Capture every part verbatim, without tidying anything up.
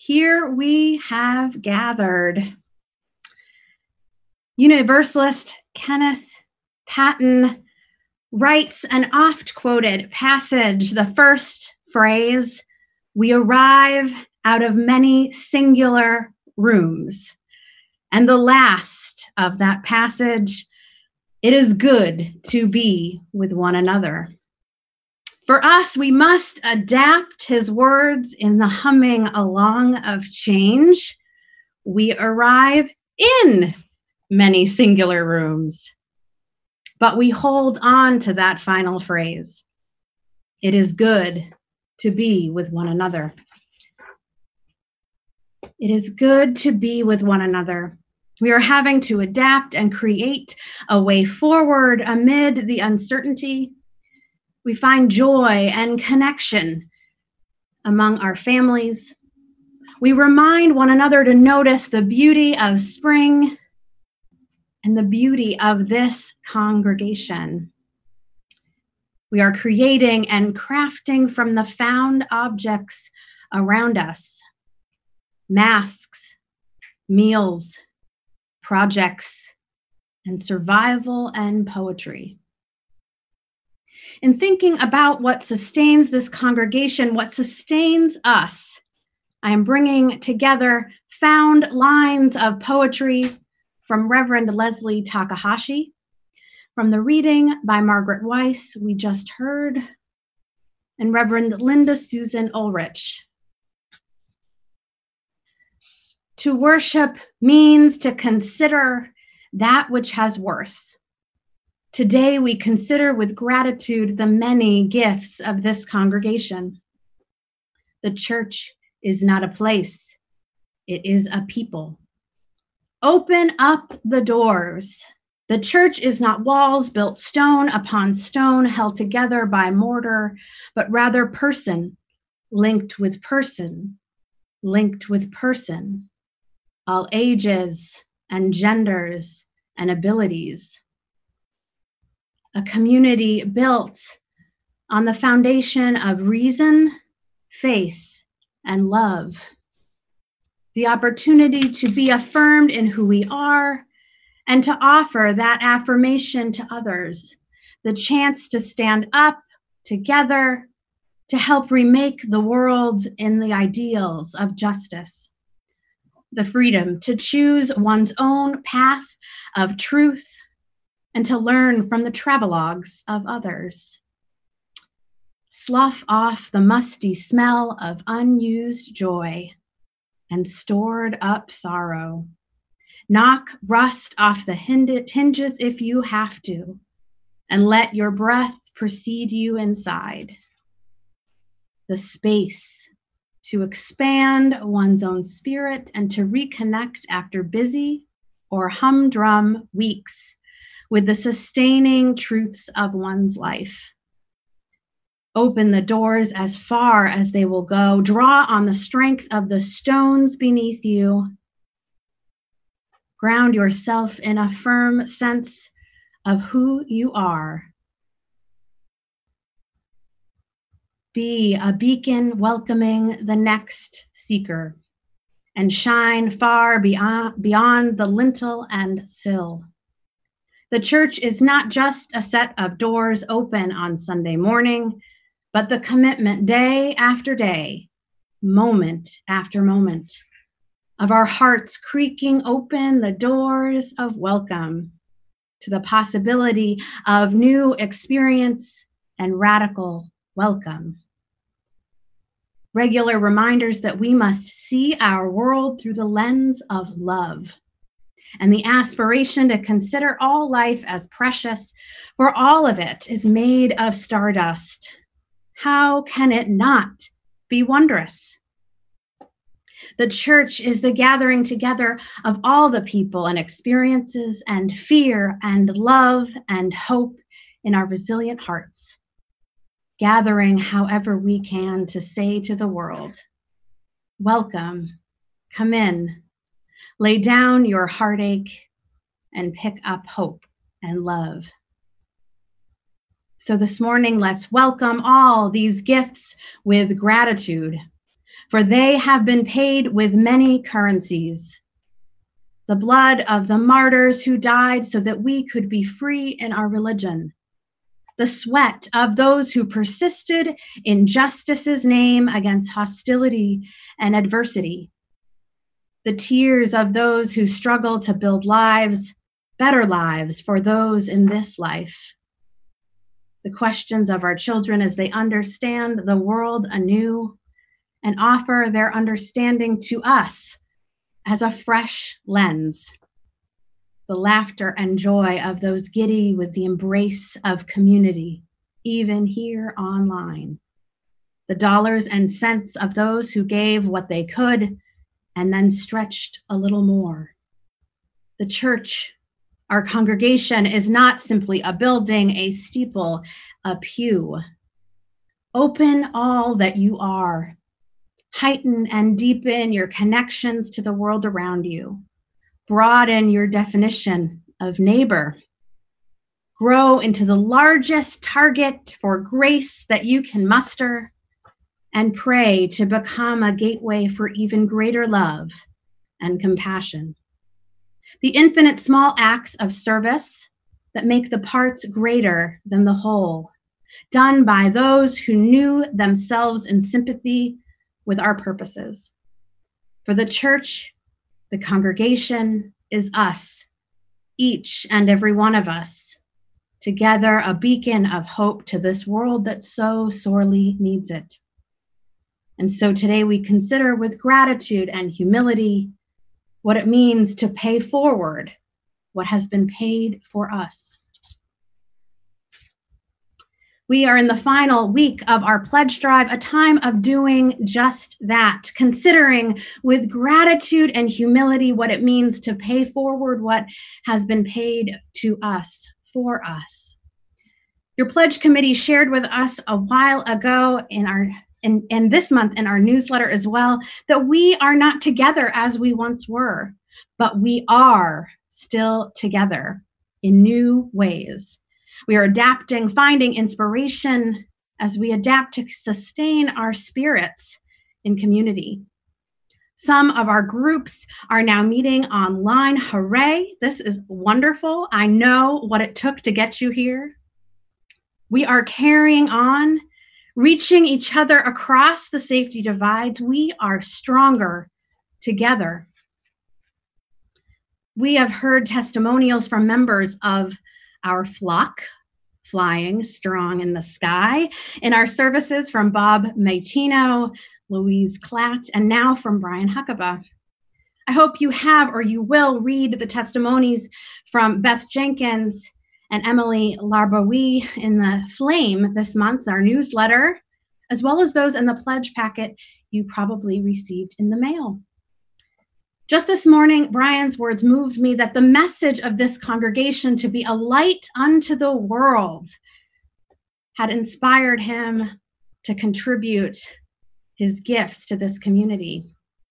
here we have gathered. Universalist Kenneth Patton writes an oft-quoted passage, the first phrase, "We arrive out of many singular rooms." And the last of that passage, "It is good to be with one another." For us, we must adapt his words in the humming along of change. We arrive in many singular rooms, but we hold on to that final phrase. It is good to be with one another. It is good to be with one another. We are having to adapt and create a way forward amid the uncertainty. We find joy and connection among our families. We remind one another to notice the beauty of spring and the beauty of this congregation. We are creating and crafting from the found objects around us: masks, meals, projects, and survival and poetry. In thinking about what sustains this congregation, what sustains us, I am bringing together found lines of poetry from Reverend Leslie Takahashi, from the reading by Margaret Weiss we just heard, and Reverend Linda Susan Ulrich. To worship means to consider that which has worth. Today, we consider with gratitude the many gifts of this congregation. The church is not a place, it is a people. Open up the doors. The church is not walls built stone upon stone, held together by mortar, but rather person, linked with person, linked with person, all ages and genders and abilities. A community built on the foundation of reason, faith, and love. The opportunity to be affirmed in who we are and to offer that affirmation to others. The chance to stand up together to help remake the world in the ideals of justice. The freedom to choose one's own path of truth and to learn from the travelogues of others. Slough off the musty smell of unused joy and stored up sorrow. Knock rust off the hinges if you have to, and let your breath precede you inside. The space to expand one's own spirit and to reconnect after busy or humdrum weeks with the sustaining truths of one's life. Open the doors as far as they will go. Draw on the strength of the stones beneath you. Ground yourself in a firm sense of who you are. Be a beacon welcoming the next seeker and shine far beyond, beyond the lintel and sill. The church is not just a set of doors open on Sunday morning, but the commitment day after day, moment after moment, of our hearts creaking open the doors of welcome to the possibility of new experience and radical welcome. Regular reminders that we must see our world through the lens of love and the aspiration to consider all life as precious, for all of it is made of stardust. How can it not be wondrous? The church is the gathering together of all the people and experiences and fear and love and hope in our resilient hearts, gathering however we can to say to the world, welcome, come in, lay down your heartache and pick up hope and love. So this morning, let's welcome all these gifts with gratitude. for they have been paid with many currencies. The blood of the martyrs who died so that we could be free in our religion. The sweat of those who persisted in justice's name against hostility and adversity. The tears of those who struggle to build lives, better lives for those in this life. The questions of our children as they understand the world anew and offer their understanding to us as a fresh lens. The laughter and joy of those giddy with the embrace of community, even here online. The dollars and cents of those who gave what they could and then stretched a little more. The church, our congregation, is not simply a building, a steeple, a pew. Open all that you are. Heighten and deepen your connections to the world around you. Broaden your definition of neighbor. Grow into the largest target for grace that you can muster, and pray to become a gateway for even greater love and compassion. The infinite small acts of service that make the parts greater than the whole, done by those who knew themselves in sympathy with our purposes. For the church, the congregation is us, each and every one of us, together a beacon of hope to this world that so sorely needs it. And so today we consider with gratitude and humility what it means to pay forward what has been paid for us. We are in the final week of our pledge drive, a time of doing just that, considering with gratitude and humility what it means to pay forward what has been paid to us, for us. Your pledge committee shared with us a while ago in our And, and this month in our newsletter as well, that we are not together as we once were, but we are still together in new ways. We are adapting, finding inspiration as we adapt to sustain our spirits in community. Some of our groups are now meeting online. Hooray, this is wonderful. I know what it took to get you here. We are carrying on, reaching each other across the safety divides. We are stronger together. We have heard testimonials from members of our flock, flying strong in the sky, in our services from Bob Maitino, Louise Klatt, and now from Brian Huckabee. I hope you have or you will read the testimonies from Beth Jenkins and Emily Larboui in the Flame this month, our newsletter, as well as those in the pledge packet you probably received in the mail. Just this morning, Brian's words moved me that the message of this congregation to be a light unto the world had inspired him to contribute his gifts to this community.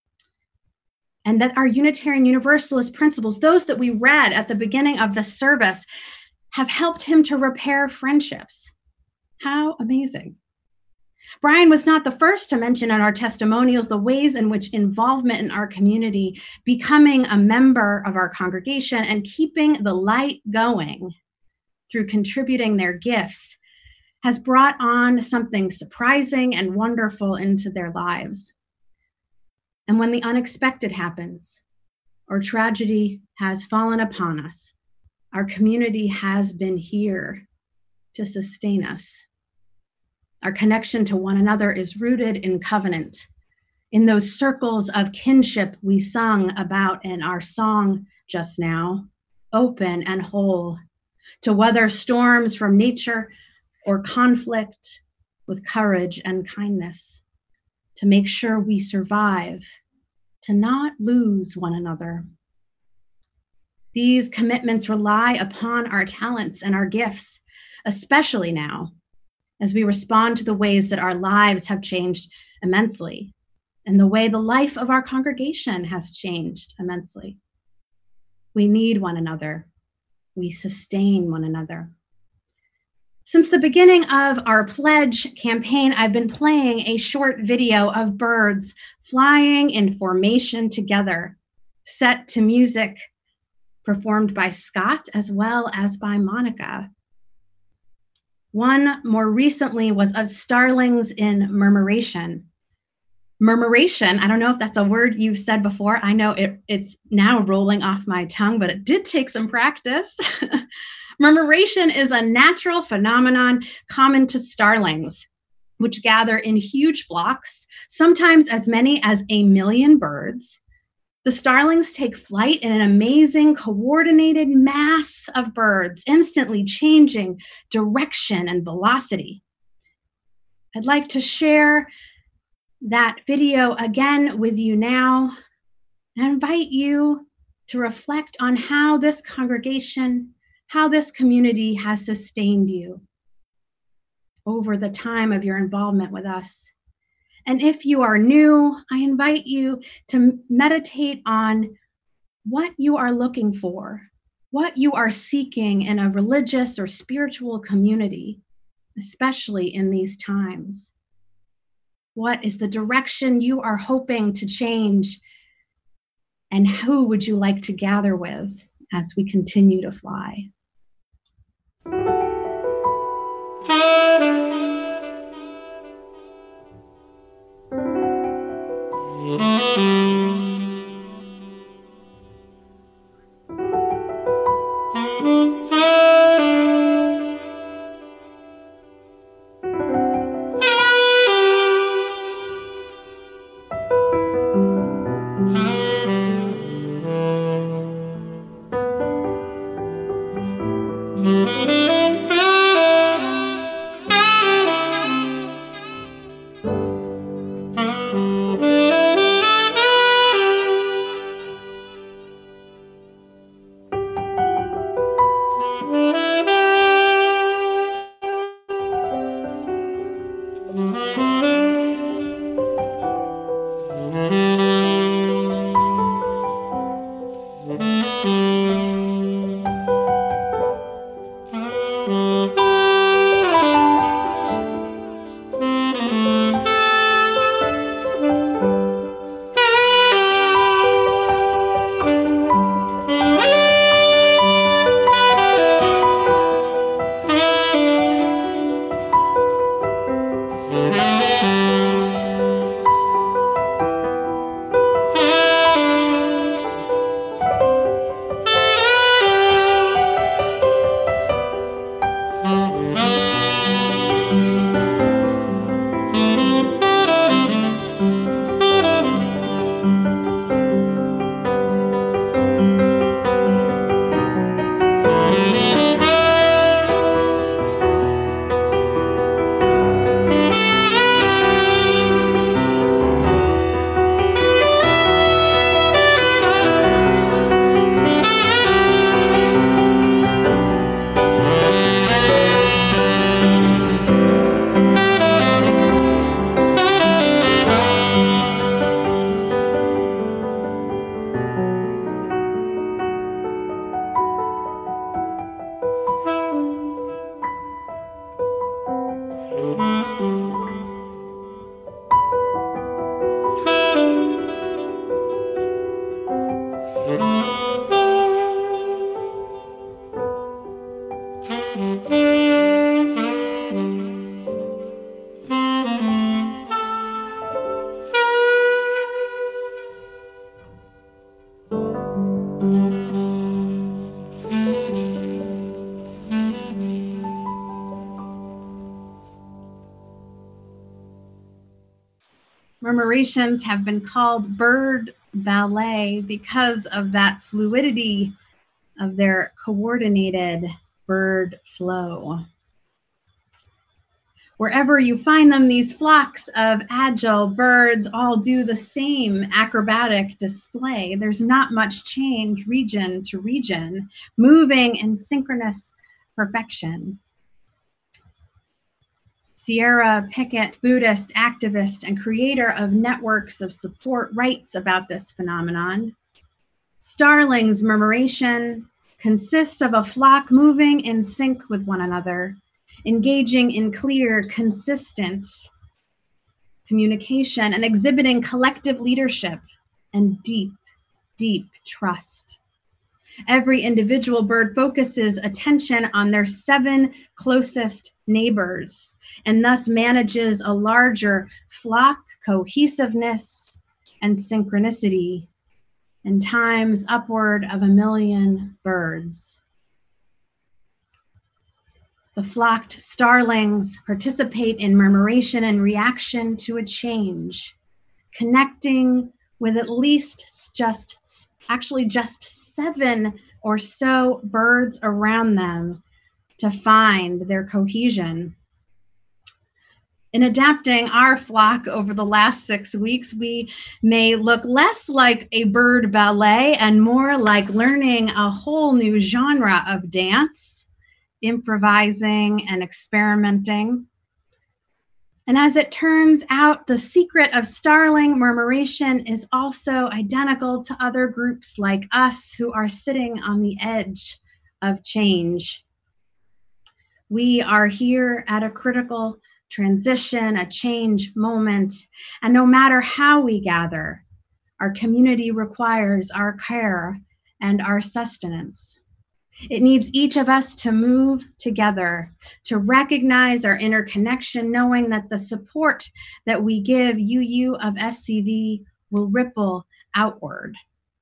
And that our Unitarian Universalist principles, those that we read at the beginning of the service, have helped him to repair friendships. How amazing. Brian was not the first to mention in our testimonials the ways in which involvement in our community, becoming a member of our congregation and keeping the light going through contributing their gifts has brought on something surprising and wonderful into their lives. And when the unexpected happens or tragedy has fallen upon us, our community has been here to sustain us. Our connection to one another is rooted in covenant, in those circles of kinship we sung about in our song just now, open and whole, to weather storms from nature or conflict with courage and kindness, to make sure we survive, to not lose one another. These commitments rely upon our talents and our gifts, especially now, as we respond to the ways that our lives have changed immensely and the way the life of our congregation has changed immensely. We need one another. We sustain one another. Since the beginning of our pledge campaign, I've been playing a short video of birds flying in formation together, set to music performed by Scott as well as by Monica. One more recently was of starlings in murmuration. Murmuration, I don't know if that's a word you've said before. I know it, it's now rolling off my tongue, but it did take some practice. Murmuration is a natural phenomenon common to starlings, which gather in huge flocks, sometimes as many as a million birds. The starlings take flight in an amazing coordinated mass of birds, instantly changing direction and velocity. I'd like to share that video again with you now and invite you to reflect on how this congregation, how this community has sustained you over the time of your involvement with us. And if you are new, I invite you to meditate on what you are looking for, what you are seeking in a religious or spiritual community, especially in these times. What is the direction you are hoping to change? And who would you like to gather with as we continue to fly? Murmurations have been called bird ballet because of that fluidity of their coordinated bird flow. Wherever you find them, these flocks of agile birds all do the same acrobatic display. There's not much change region to region, moving in synchronous perfection. Sierra Pickett, Buddhist activist and creator of networks of support, writes about this phenomenon. Starling's murmuration consists of a flock moving in sync with one another engaging in clear, consistent communication and exhibiting collective leadership and deep, deep trust. Every individual bird focuses attention on their seven closest neighbors and thus manages a larger flock cohesiveness and synchronicity and times upward of a million birds. The flocked starlings participate in murmuration and reaction to a change, connecting with at least just, actually just seven or so birds around them to find their cohesion. In adapting our flock over the last six weeks, we may look less like a bird ballet and more like learning a whole new genre of dance, improvising and experimenting. And as it turns out, the secret of starling murmuration is also identical to other groups like us who are sitting on the edge of change. We are here at a critical transition, a change moment, and no matter how we gather, our community requires our care and our sustenance. It needs each of us to move together, to recognize our interconnection, knowing that the support that we give U U of S C V will ripple outward.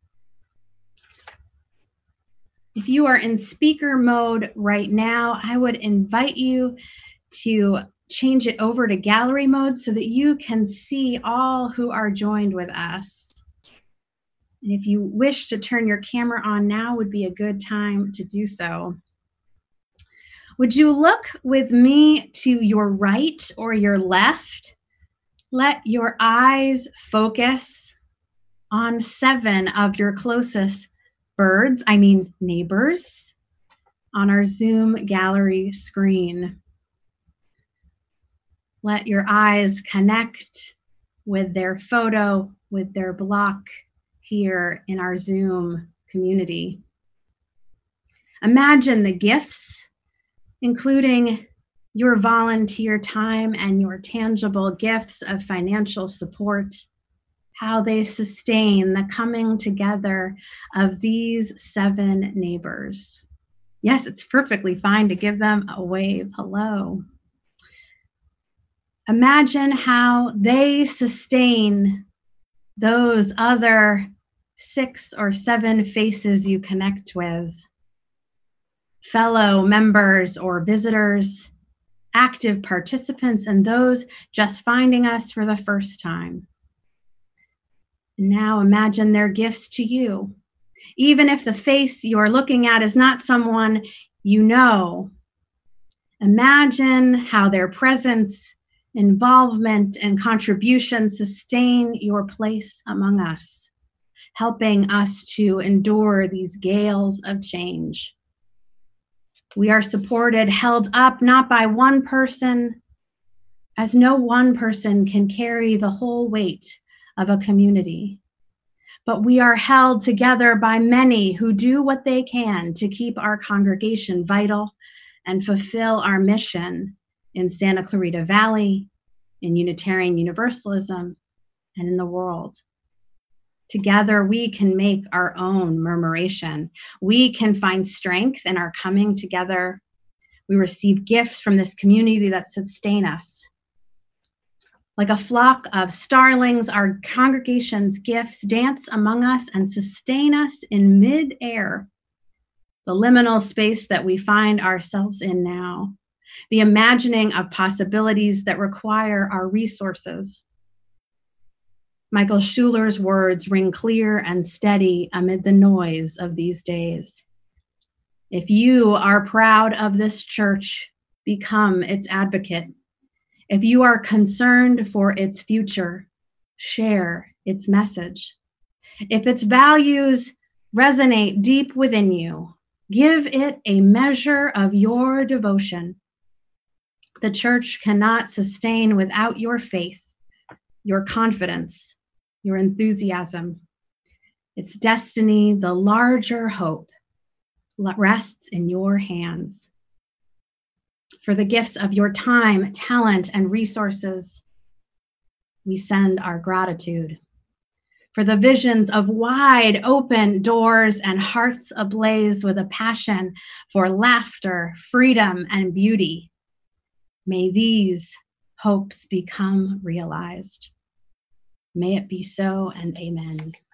If you are in speaker mode right now, I would invite you to change it over to gallery mode so that you can see all who are joined with us. And if you wish to turn your camera on now, would be a good time to do so. Would you look with me to your right or your left? Let your eyes focus on seven of your closest birds, I mean neighbors, on our Zoom gallery screen. Let your eyes connect with their photo, with their block here in our Zoom community. Imagine the gifts, including your volunteer time and your tangible gifts of financial support, how they sustain the coming together of these seven neighbors. Yes, it's perfectly fine to give them a wave. Hello. Imagine how they sustain those other six or seven faces you connect with, fellow members or visitors, active participants, and those just finding us for the first time. Now imagine their gifts to you. Even if the face you're looking at is not someone you know, imagine how their presence, involvement, and contribution sustain your place among us, helping us to endure these gales of change. We are supported, held up, not by one person, as no one person can carry the whole weight of a community. But we are held together by many who do what they can to keep our congregation vital and fulfill our mission in Santa Clarita Valley, in Unitarian Universalism, and in the world. Together, we can make our own murmuration. We can find strength in our coming together. We receive gifts from this community that sustain us. Like a flock of starlings, our congregation's gifts dance among us and sustain us in mid-air, the liminal space that we find ourselves in now, the imagining of possibilities that require our resources. Michael Schuler's words ring clear and steady amid the noise of these days. If you are proud of this church, become its advocate. If you are concerned for its future, share its message. If its values resonate deep within you, give it a measure of your devotion. The church cannot sustain without your faith, your confidence, your enthusiasm. Its destiny, the larger hope, rests in your hands. for the gifts of your time, talent, and resources. We send our gratitude for the visions of wide open doors and hearts ablaze with a passion for laughter, freedom, and beauty. May these hopes become realized. May it be so, and amen.